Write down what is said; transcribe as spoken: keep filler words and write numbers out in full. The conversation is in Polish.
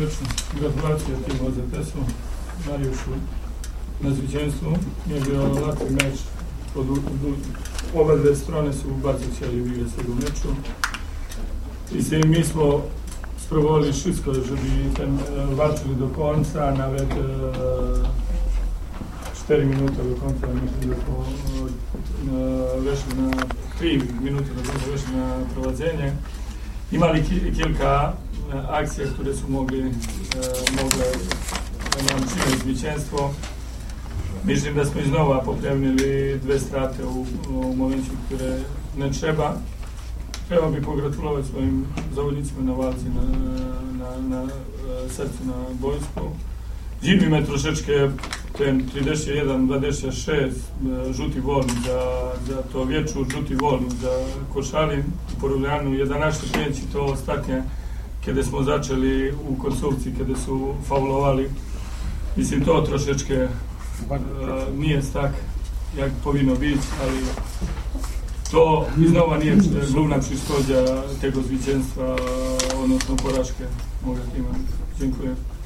meczu. Gratulacje timu O Z S-u, Mariuszu, na zwycięstwu. Nie bio łatwy mecz. Obadve strone su bardzo chcieli vygrati tego meču. I mi smo sprovali všetko, že by ten valčili do konca, nawet četiri minute do konca, mislim da smo vešli na tri minute do konca vešli na prowadzenie. Imali kilka akcija, które su mogli mogle nam činiti zwycięstwo. Mislim da smo iznova popremili dve strate u, u momentu które ne treba. Treba bi pogratulovati svojim zavodnicima na valci, na, na, na srcu, na bojsku. Dziwi me troszeczkę ten trideset jedan dvadeset šest žuti vol za, za to wieczór, žuti vol za Koszalin u porovnanju jedenaest pięć i to ostatnie, kiedy smo začeli u końcówce, kiedy su faulovali. Mislim, to troszeczkę Uh, nije tak, jak powinno być, ale to iznova nije glavna przyszkoda tego zwycięstwa, odnosno porażkę moga tima. Dziękuję.